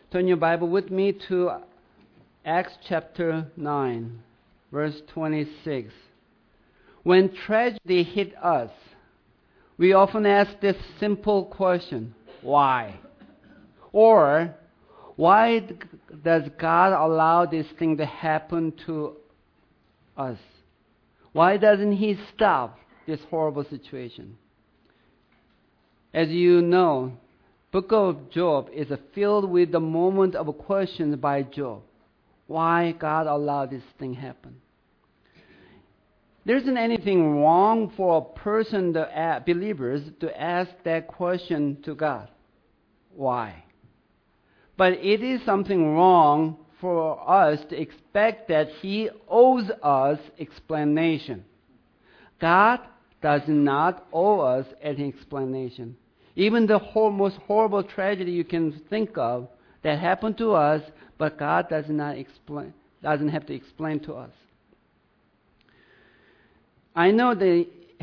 Turn your Bible with me to Acts chapter 9, verse 26. When tragedy hit us, we often ask this simple question, why? Or, why does God allow this thing to happen to us? Why doesn't He stop this horrible situation? As you know, Book of Job is filled with the moment of questions by Job. Why God allowed this thing happen? There isn't anything wrong for a person, believers, to ask that question to God. Why? But it is something wrong for us to expect that He owes us explanation. God does not owe us any explanation. Even the most horrible tragedy you can think of that happened to us, but God doesn't have to explain to us. I know that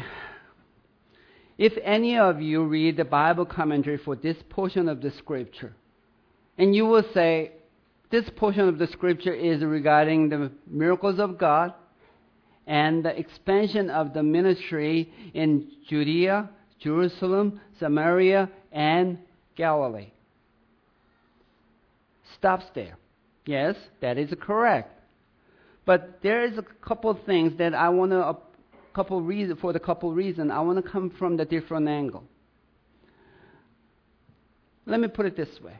if any of you read the Bible commentary for this portion of the scripture, and you will say, this portion of the scripture is regarding the miracles of God and the expansion of the ministry in Judea, Jerusalem, Samaria, and Galilee. Stops there. Yes, that is correct. But there is a couple of things that I want to, I want to come from the different angle. Let me put it this way.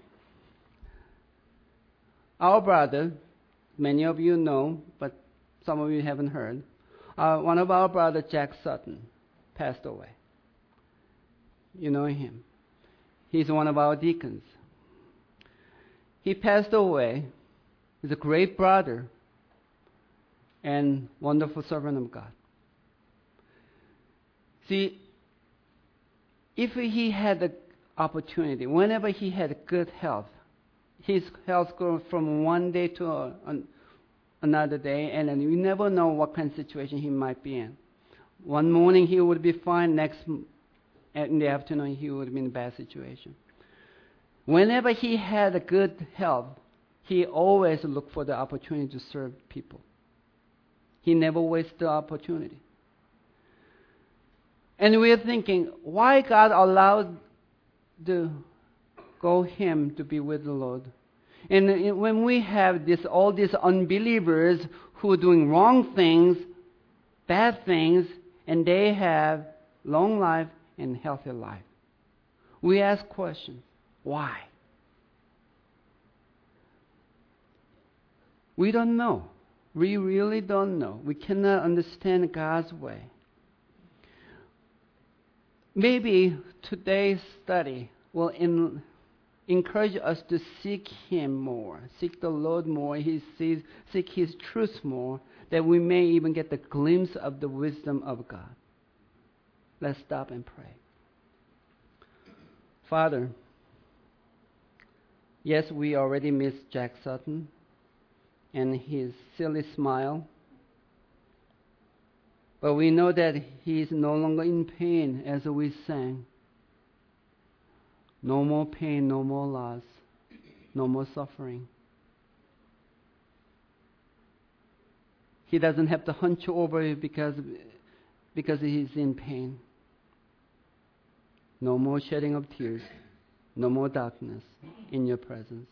Our brother, many of you know, but some of you haven't heard, one of our brothers, Jack Sutton, passed away. You know him. He's one of our deacons. He passed away. He's a great brother and wonderful servant of God. See, if he had the opportunity, whenever he had good health, his health goes from one day to another day, and then you never know what kind of situation he might be in. One morning he would be fine, in the afternoon he would be in a bad situation. Whenever he had a good health, he always looked for the opportunity to serve people. He never wasted the opportunity. And we're thinking, why God allowed him to be with the Lord? And when we have all these unbelievers who are doing wrong things, bad things, and they have long life and healthy life, we ask questions. Why? We don't know. We really don't know. We cannot understand God's way. Maybe today's study will encourage us to seek Him more, seek the Lord more, seek His truth more, that we may even get the glimpse of the wisdom of God. Let's stop and pray. Father, yes, we already missed Jack Sutton and his silly smile, but we know that he is no longer in pain, as we sang. No more pain, no more loss, no more suffering. He doesn't have to hunch over because he's in pain. No more shedding of tears, no more darkness in your presence.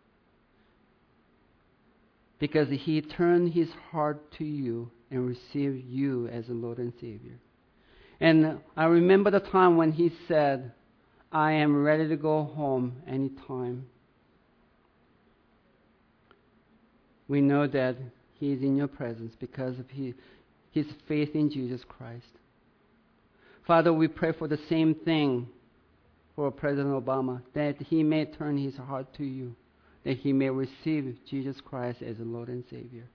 Because he turned his heart to you and received you as a Lord and Savior. And I remember the time when he said, I am ready to go home anytime. We know that he is in your presence because of his faith in Jesus Christ. Father, we pray for the same thing for President Obama, that he may turn his heart to you, that he may receive Jesus Christ as a Lord and Savior.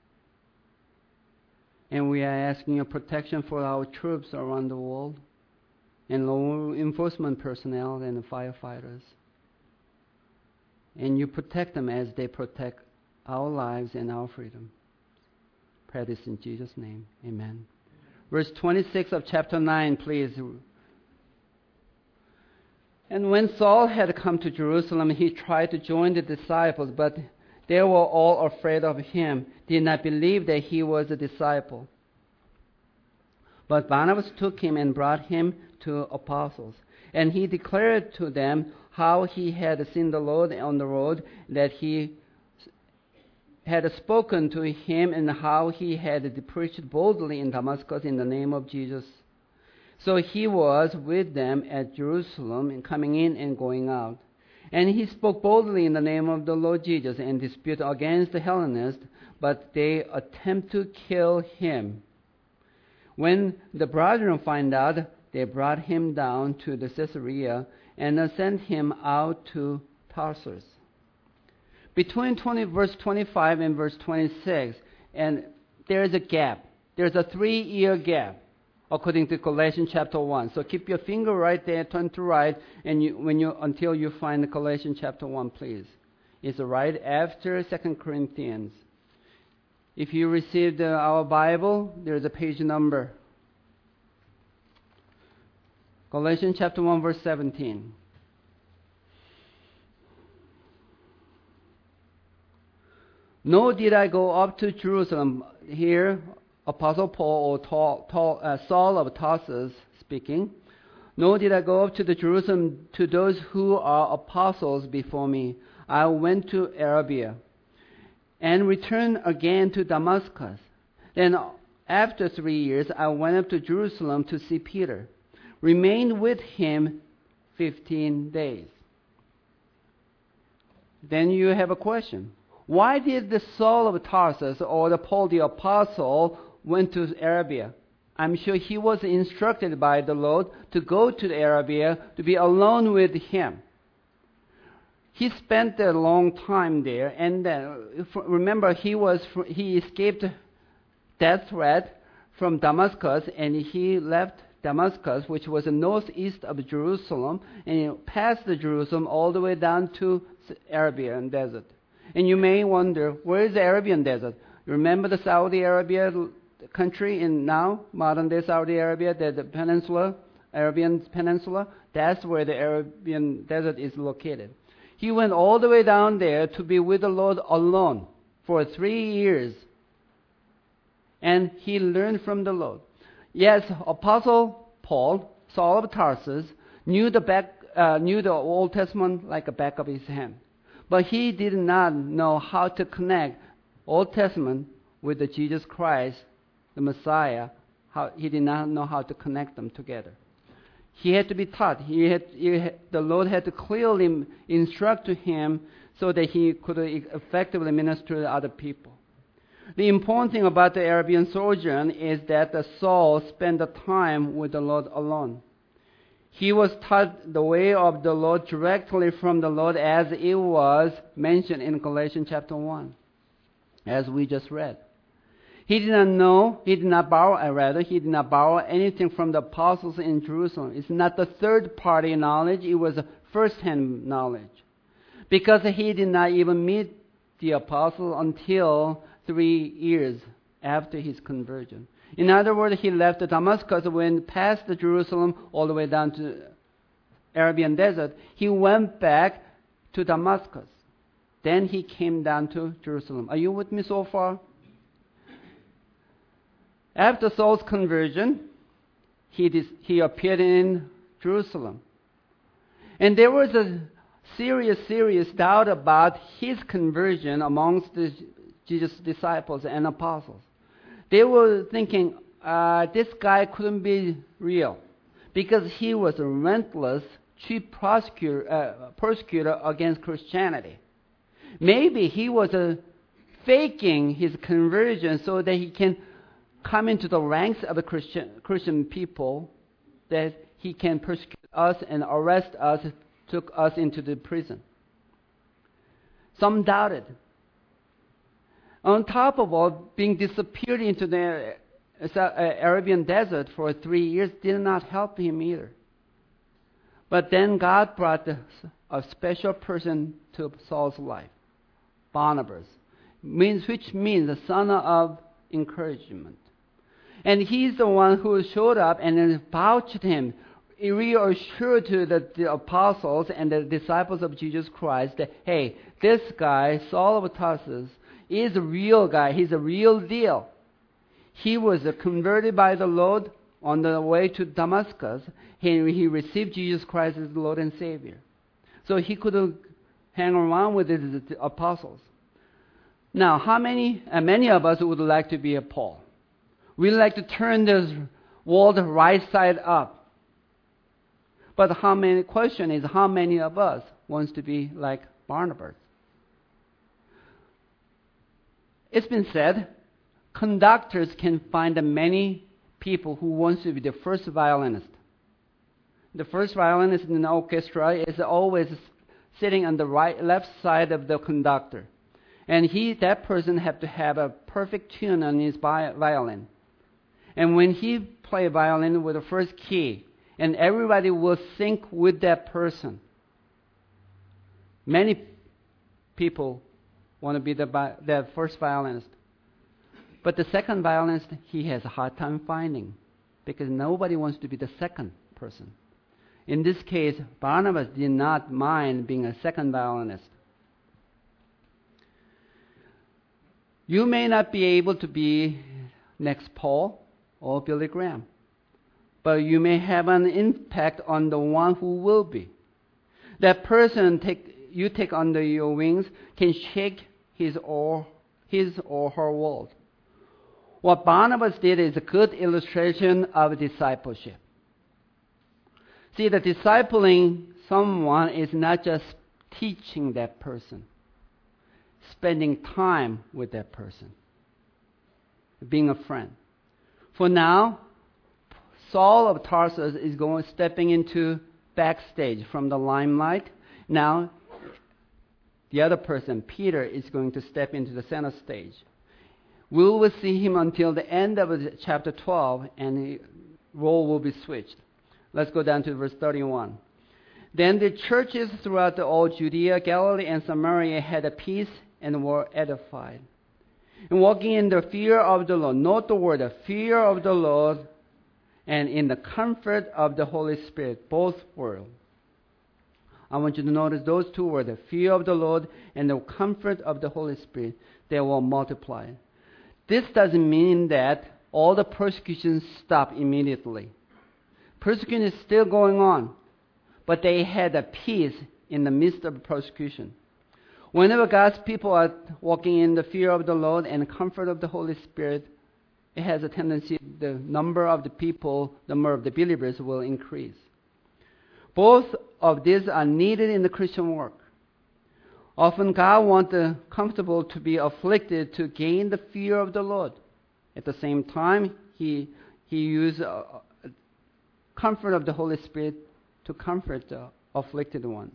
And we are asking your protection for our troops around the world, and law enforcement personnel and the firefighters. And you protect them as they protect our lives and our freedom. Pray this in Jesus' name. Amen. Verse 26 of chapter 9, please. And when Saul had come to Jerusalem, he tried to join the disciples, but they were all afraid of him, did not believe that he was a disciple. But Barnabas took him and brought him to apostles. And he declared to them how he had seen the Lord on the road, that he had spoken to him, and how he had preached boldly in Damascus in the name of Jesus. So he was with them at Jerusalem, and coming in and going out. And he spoke boldly in the name of the Lord Jesus, and disputed against the Hellenists, but they attempt to kill him. When the brethren find out, they brought him down to the Caesarea, and sent him out to Tarsus. Between verse 25 and verse 26, and there is a gap. There's a 3-year gap, according to Galatians chapter 1. So keep your finger right there, turn to right, and until you find Galatians chapter 1, please. It's right after 2 Corinthians. If you received our Bible, there's a page number. Galatians chapter 1, verse 17. Nor did I go up to Jerusalem. Here, Apostle Paul or Saul of Tarsus speaking. Nor did I go up to the Jerusalem to those who are apostles before me. I went to Arabia and returned again to Damascus. Then after 3 years, I went up to Jerusalem to see Peter. Remained with him 15 days. Then you have a question. Why did the Saul of Tarsus or the Paul the Apostle went to Arabia? I'm sure he was instructed by the Lord to go to Arabia to be alone with him. He spent a long time there, and remember he escaped death threat from Damascus, and he left Damascus, which was northeast of Jerusalem, and he passed Jerusalem all the way down to Arabian desert. And you may wonder, where is the Arabian desert? You remember the Saudi Arabia country in now, modern-day Saudi Arabia, the peninsula, Arabian Peninsula? That's where the Arabian desert is located. He went all the way down there to be with the Lord alone for 3 years. And he learned from the Lord. Yes, Apostle Paul, Saul of Tarsus, knew the Old Testament like the back of his hand. But he did not know how to connect Old Testament with the Jesus Christ, the Messiah. He did not know how to connect them together. He had to be taught. The Lord had to clearly instruct to him so that he could effectively minister to other people. The important thing about the Arabian sojourn is that Saul spent the time with the Lord alone. He was taught the way of the Lord directly from the Lord, as it was mentioned in Galatians chapter 1, as we just read. He did not borrow anything from the apostles in Jerusalem. It's not the third-party knowledge, it was first-hand knowledge. Because he did not even meet the apostle until 3 years after his conversion. In other words, he left Damascus, went past Jerusalem all the way down to Arabian desert. He went back to Damascus. Then he came down to Jerusalem. Are you with me so far? After Saul's conversion, he appeared in Jerusalem. And there was a serious doubt about his conversion amongst the Jesus' disciples and apostles. They were thinking, this guy couldn't be real, because he was a relentless chief persecutor against Christianity. Maybe he was faking his conversion so that he can come into the ranks of the Christian people, that he can persecute us and arrest us, took us into the prison. Some doubted. On top of all, being disappeared into the Arabian desert for 3 years did not help him either. But then God brought a special person to Saul's life, Barnabas, which means the son of encouragement. And he's the one who showed up and vouched him, reassured to the apostles and the disciples of Jesus Christ that, hey, this guy, Saul of Tarsus, is a real guy. He's a real deal. He was converted by the Lord on the way to Damascus. He received Jesus Christ as the Lord and Savior. So he could hang around with his apostles. Now, many of us would like to be a Paul. We like to turn this world right side up. But question is, how many of us wants to be like Barnabas? It's been said, conductors can find many people who wants to be the first violinist. The first violinist in the orchestra is always sitting on the left side of the conductor. And that person have to have a perfect tune on his violin. And when he play violin with the first key, and everybody will sync with that person. Many people want to be the first violinist. But the second violinist, he has a hard time finding, because nobody wants to be the second person. In this case, Barnabas did not mind being a second violinist. You may not be able to be next Paul or Billy Graham, but you may have an impact on the one who will be. That person you take under your wings can shake his or her world. What Barnabas did is a good illustration of discipleship. See, the discipling someone is not just teaching that person, spending time with that person, being a friend. For now, Saul of Tarsus is stepping into backstage from the limelight. Now, the other person, Peter, is going to step into the center stage. We will see him until the end of chapter 12, and the role will be switched. Let's go down to verse 31. Then the churches throughout all Judea, Galilee, and Samaria had a peace and were edified. And walking in the fear of the Lord, note the word, the fear of the Lord, and in the comfort of the Holy Spirit, both were. I want you to notice those two words, the fear of the Lord and the comfort of the Holy Spirit. They will multiply. This doesn't mean that all the persecutions stop immediately. Persecution is still going on, but they had a peace in the midst of persecution. Whenever God's people are walking in the fear of the Lord and comfort of the Holy Spirit, it has a tendency, the number of the people, the number of the believers will increase. Both of these are needed in the Christian work. Often God wants the comfortable to be afflicted to gain the fear of the Lord. At the same time, He uses comfort of the Holy Spirit to comfort the afflicted ones.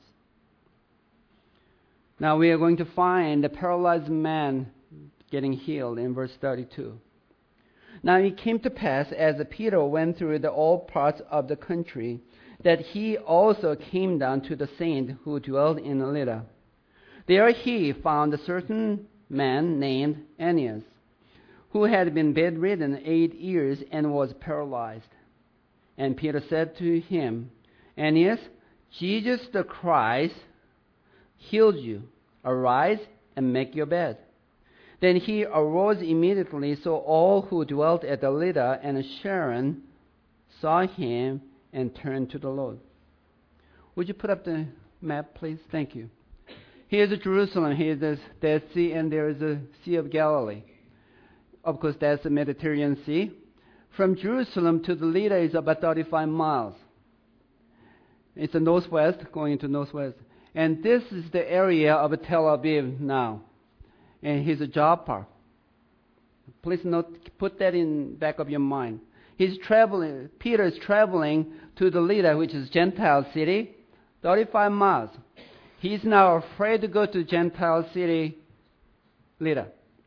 Now we are going to find the paralyzed man getting healed in verse 32. Now it came to pass, as Peter went through all parts of the country, that he also came down to the saint who dwelled in Lydda. There he found a certain man named Aeneas, who had been bedridden 8 years and was paralyzed. And Peter said to him, Aeneas, Jesus the Christ healed you. Arise and make your bed. Then he arose immediately, so all who dwelt at the Lydda and Sharon saw him and turned to the Lord. Would you put up the map, please? Thank you. Here's Jerusalem. Here's the Dead Sea, and there is the Sea of Galilee. Of course, that's the Mediterranean Sea. From Jerusalem to the Lydda is about 35 miles. It's the northwest, going into northwest. And this is the area of Tel Aviv now. And here's Joppa. Please put that in back of your mind. Peter is traveling to the Lydda, which is Gentile city, 35 miles. He's now afraid to go to Gentile city, Lydda.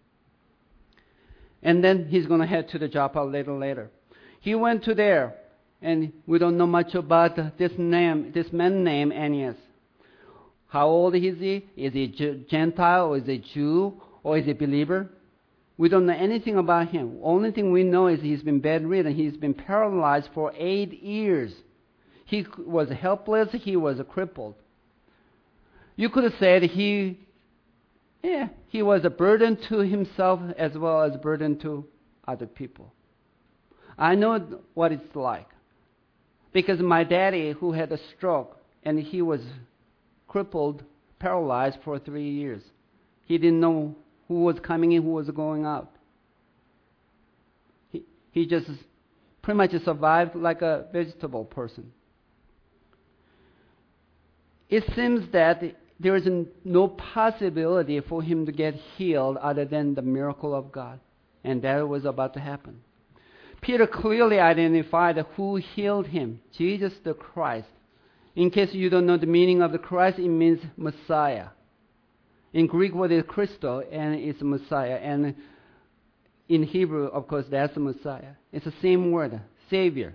And then he's going to head to the Joppa later. He went to there, and we don't know much about this man named Aeneas. How old is he? Is he Gentile, or is he Jew, or is he a believer? We don't know anything about him. Only thing we know is he's been bedridden. He's been paralyzed for 8 years. He was helpless. He was crippled. You could have said he was a burden to himself as well as a burden to other people. I know what it's like. Because my daddy, who had a stroke, and he was crippled, paralyzed for 3 years. He didn't know who was coming in, who was going out. He just pretty much survived like a vegetable person. It seems that there is no possibility for him to get healed other than the miracle of God. And that was about to happen. Peter clearly identified who healed him, Jesus the Christ. In case you don't know the meaning of the Christ, it means Messiah. In Greek word is Christo, and it's Messiah. And in Hebrew, of course, that's the Messiah. It's the same word, Savior.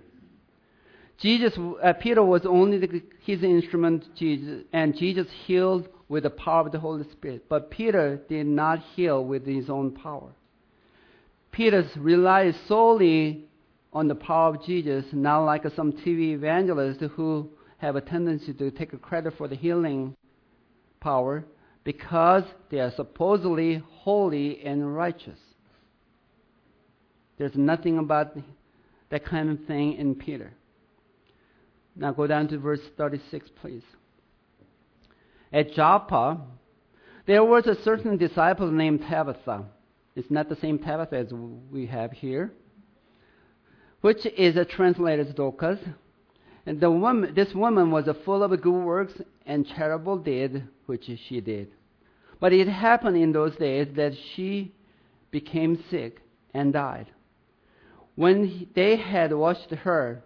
Peter was only his instrument, Jesus, and Jesus healed with the power of the Holy Spirit. But Peter did not heal with his own power. Peter relied solely on the power of Jesus, not like some TV evangelists who have a tendency to take credit for the healing power because they are supposedly holy and righteous. There's nothing about that kind of thing in Peter. Now go down to verse 36, please. At Joppa, there was a certain disciple named Tabitha. It's not the same Tabitha as we have here, which is translated as Dorcas. And this woman was full of good works and charitable deeds, which she did. But it happened in those days that she became sick and died. When they had washed her,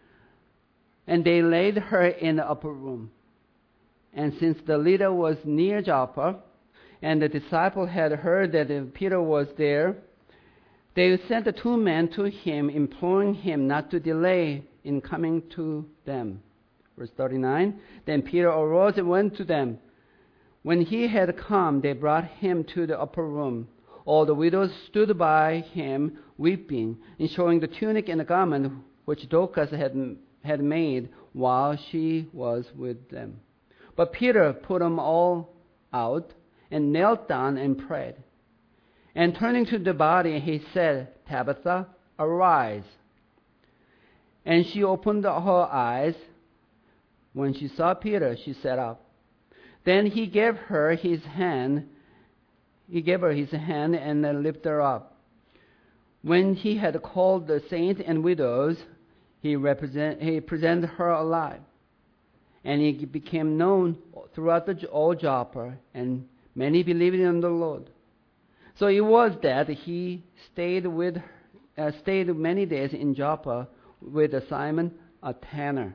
and they laid her in the upper room. And since the leader was near Joppa, and the disciple had heard that Peter was there, they sent the 2 men to him, imploring him not to delay in coming to them. Verse 39, then Peter arose and went to them. When he had come, they brought him to the upper room. All the widows stood by him, weeping, and showing the tunic and the garment which Dorcas had made while she was with them. But Peter put them all out and knelt down and prayed. And turning to the body, he said, Tabitha, arise. And she opened her eyes. When she saw Peter, she sat up. Then he gave her his hand. He gave her his hand and lifted her up. When he had called the saints and widows, he presented her alive. And he became known throughout all Joppa, and many believed in the Lord. So it was that he stayed many days in Joppa with Simon, a tanner.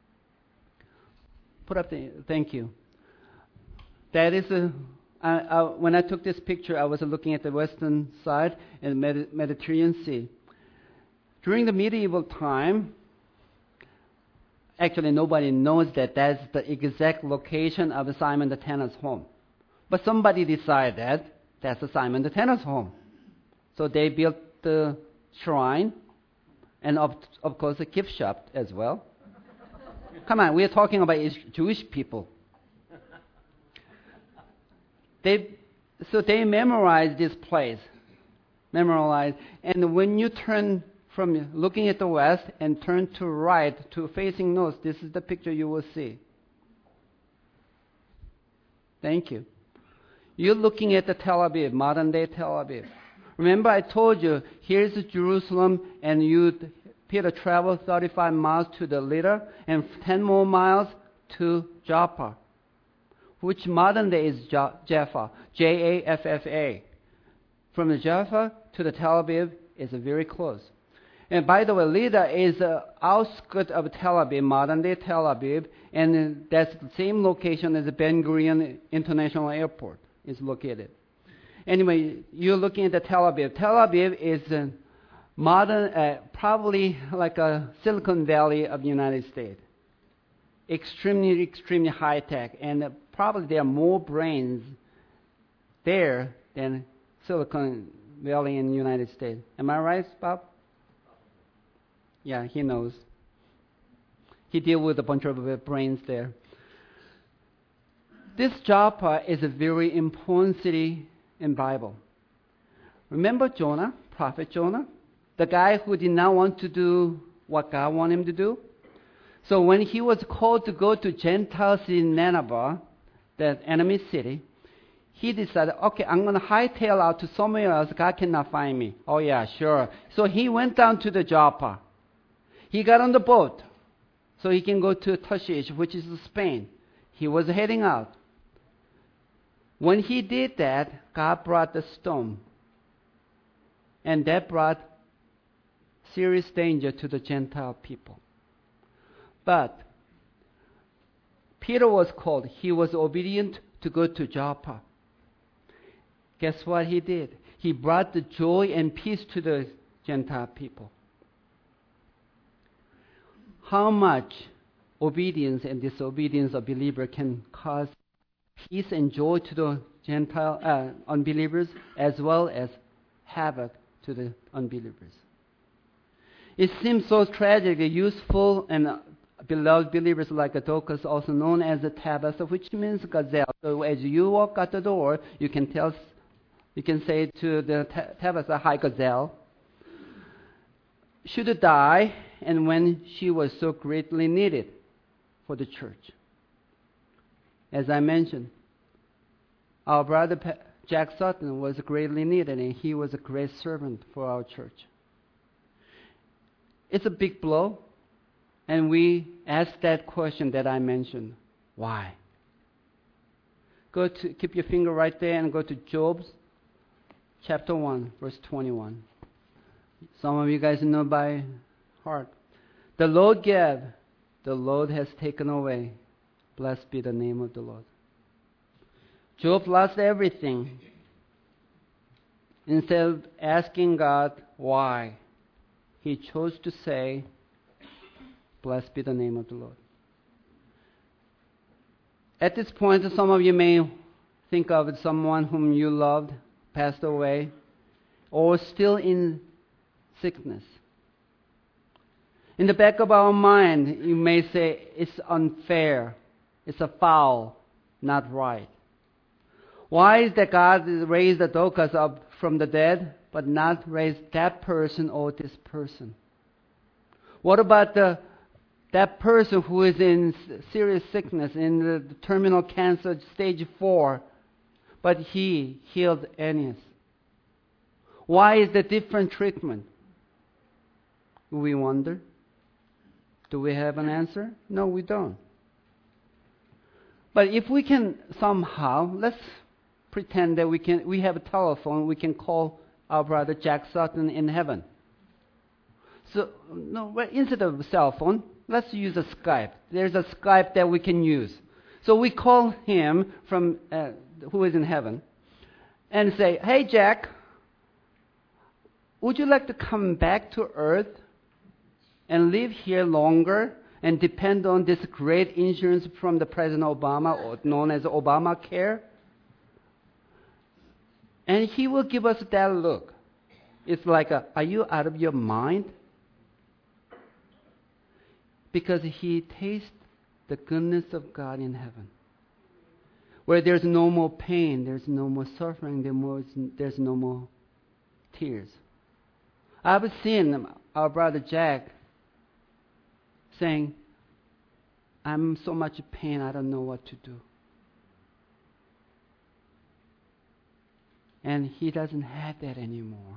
Thank you. That is when I took this picture, I was looking at the western side and Mediterranean Sea. During the medieval time, actually nobody knows that that's the exact location of Simon the Tanner's home. But somebody decided that that's Simon the Tanner's home. So they built the shrine and of course a gift shop as well. Come on, we are talking about Jewish people. So they memorized this place. And when you turn from looking at the west and turn to right to facing north, this is the picture you will see. Thank you. You're looking at the Tel Aviv, modern day Tel Aviv. Remember I told you, here's Jerusalem, and Peter traveled 35 miles to the Lydda and 10 more miles to Joppa, which modern day is Jaffa, Jaffa. From the Jaffa to the Tel Aviv is very close. And by the way, Lydda is the outskirts of Tel Aviv, modern day Tel Aviv, and that's the same location as the Ben Gurion International Airport is located. Anyway, you're looking at the Tel Aviv. Tel Aviv is modern, probably like a Silicon Valley of the United States. Extremely high tech, and probably there are more brains there than Silicon Valley in the United States. Am I right, Bob? Yeah, he knows. He dealt with a bunch of brains there. This Joppa is a very important city in Bible. Remember Jonah, prophet Jonah? The guy who did not want to do what God wanted him to do? So when he was called to go to Gentiles in Nineveh, that enemy city, he decided, okay, I'm going to hightail out to somewhere else. God cannot find me. Oh yeah, sure. So he went down to the Joppa. He got on the boat so he can go to Tarshish, which is Spain. He was heading out. When he did that, God brought the storm. And that brought serious danger to the Gentile people. But Peter was called. He was obedient to go to Joppa. Guess what he did? He brought the joy and peace to the Gentile people. How much obedience and disobedience of believer can cause peace and joy to the Gentile unbelievers, as well as havoc to the unbelievers. It seems so tragic. Useful and beloved believers like Dorcas, also known as the Tabitha, which means gazelle. So as you walk out the door, you can say to the Tabitha, "Hi, gazelle," should die, and when she was so greatly needed for the church. As I mentioned, our brother Jack Sutton was greatly needed, and he was a great servant for our church. It's a big blow, and we ask that question that I mentioned. Why? Keep your finger right there and go to Job chapter 1, verse 21. Some of you guys know by heart. The Lord gave, the Lord has taken away. Blessed be the name of the Lord. Job lost everything. Instead of asking God why, he chose to say, "Blessed be the name of the Lord." At this point, some of you may think of someone whom you loved, passed away, or still in sickness. In the back of our mind, you may say, it's unfair, it's a foul, not right. Why is that God raised the Dorcas up from the dead, but not raised that person or this person? What about that person who is in serious sickness, in the terminal cancer stage 4, but he healed Aeneas? Why is the different treatment? Do we wonder? Do we have an answer? No, we don't. But if we can somehow, let's pretend that we have a telephone, we can call our brother Jack Sutton in heaven. So, instead of a cell phone, let's use a Skype. There's a Skype that we can use. So we call him from who is in heaven and say, "Hey Jack, would you like to come back to earth and live here longer and depend on this great insurance from the President Obama, or known as Obamacare?" And he will give us that look. It's like, are you out of your mind? Because he tastes the goodness of God in heaven, where there's no more pain, there's no more suffering, there's no more tears. I've seen our brother Jack saying, "I'm so much pain, I don't know what to do." And he doesn't have that anymore.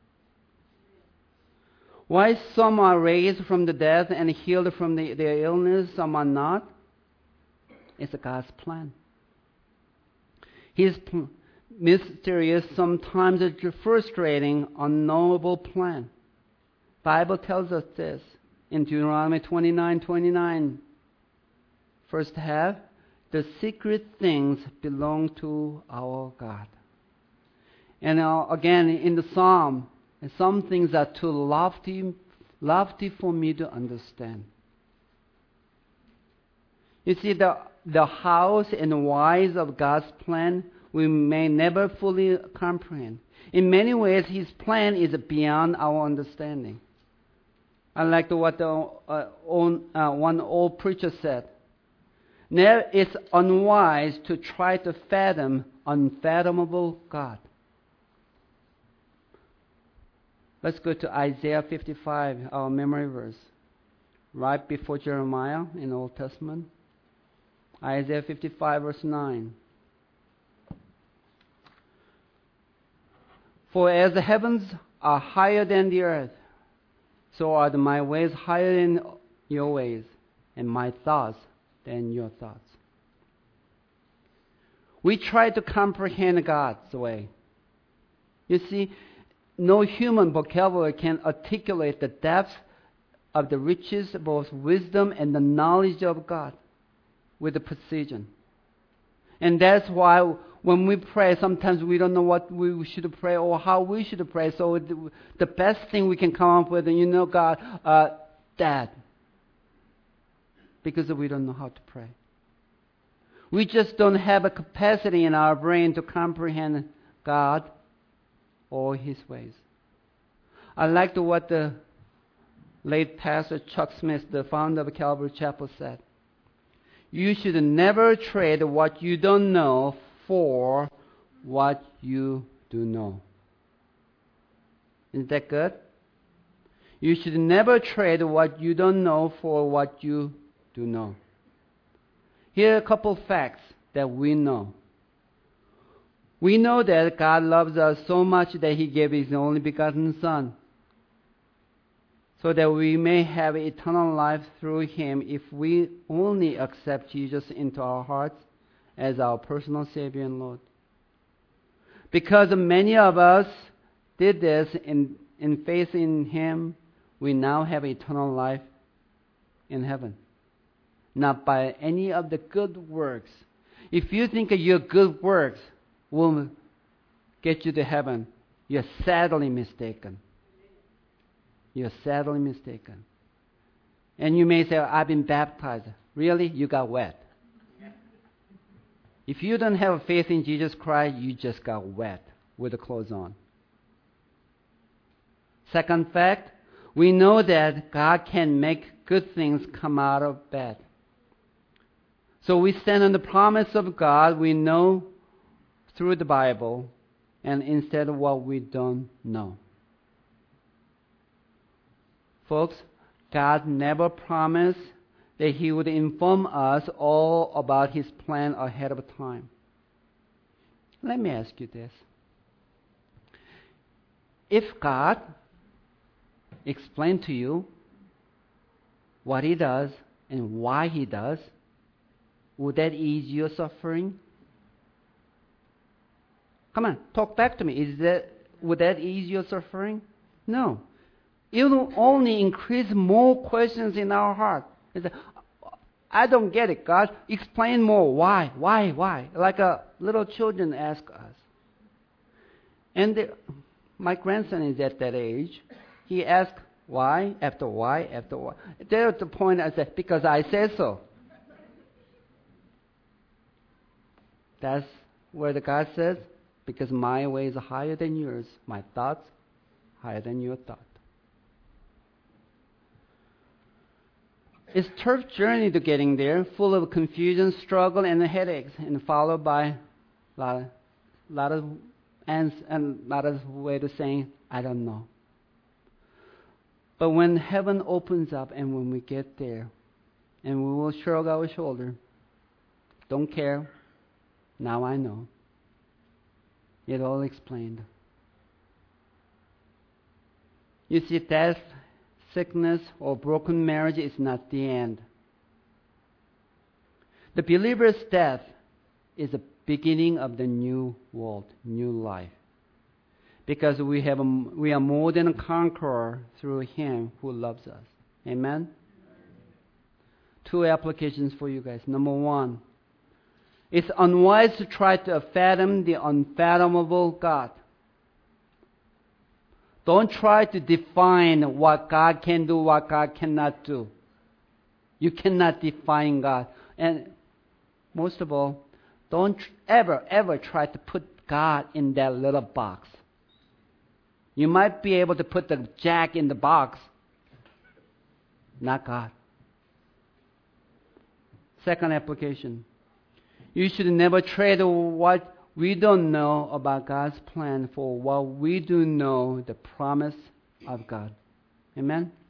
Why some are raised from the dead and healed from their illness, some are not? It's God's plan. His mysterious, sometimes frustrating, unknowable plan. Bible tells us this in Deuteronomy 29:29. First half, the secret things belong to our God. And again, in the Psalm, some things are too lofty for me to understand. You see, the hows and whys of God's plan, we may never fully comprehend. In many ways, His plan is beyond our understanding. I like what one old preacher said. Now it's unwise to try to fathom unfathomable God. Let's go to Isaiah 55, our memory verse. Right before Jeremiah in the Old Testament. Isaiah 55, verse 9. For as the heavens are higher than the earth, so are my ways higher than your ways, and my thoughts than your thoughts. We try to comprehend God's way. You see, no human vocabulary can articulate the depth of the riches, both wisdom and the knowledge of God with the precision. And that's why when we pray, sometimes we don't know what we should pray or how we should pray. So the best thing we can come up with, God, that. Because we don't know how to pray. We just don't have a capacity in our brain to comprehend God or His ways. I liked what the late Pastor Chuck Smith, the founder of Calvary Chapel, said. You should never trade what you don't know for what you do know. Isn't that good? You should never trade what you don't know for what you do know. Here are a couple facts that we know. We know that God loves us so much that He gave His only begotten Son, so that we may have eternal life through Him if we only accept Jesus into our hearts as our personal Savior and Lord. Because many of us did this in faith in Him, we now have eternal life in heaven. Not by any of the good works. If you think your good works will get you to heaven, you're sadly mistaken. You're sadly mistaken. And you may say, I've been baptized. Really? You got wet. If you don't have faith in Jesus Christ, you just got wet with the clothes on. Second fact, we know that God can make good things come out of bad. So we stand on the promise of God we know through the Bible, and instead of what we don't know. Folks, God never promised that He would inform us all about His plan ahead of time. Let me ask you this. If God explained to you what He does and why He does, would that ease your suffering? Come on, talk back to me. Would that ease your suffering? No. It will only increase more questions in our heart. I don't get it, God. Explain more. Why? Like little children ask us. And my grandson is at that age. He asks why after why after why. They're at the point I said, because I said so. That's where the God says, because my ways are higher than yours, my thoughts higher than your thought. It's a tough journey to getting there, full of confusion, struggle, and headaches, and followed by a lot of ends and a lot of ways of saying, I don't know. But when heaven opens up and when we get there, and we will shrug our shoulder, don't care, now I know. It all explained. You see, death, sickness, or broken marriage is not the end. The believer's death is the beginning of the new world, new life. Because we are more than a conqueror through Him who loves us. Amen? Two applications for you guys. Number one, it's unwise to try to fathom the unfathomable God. Don't try to define what God can do, what God cannot do. You cannot define God. And most of all, don't ever try to put God in that little box. You might be able to put the jack in the box, not God. Second application. You should never trade what we don't know about God's plan for what we do know the promise of God. Amen?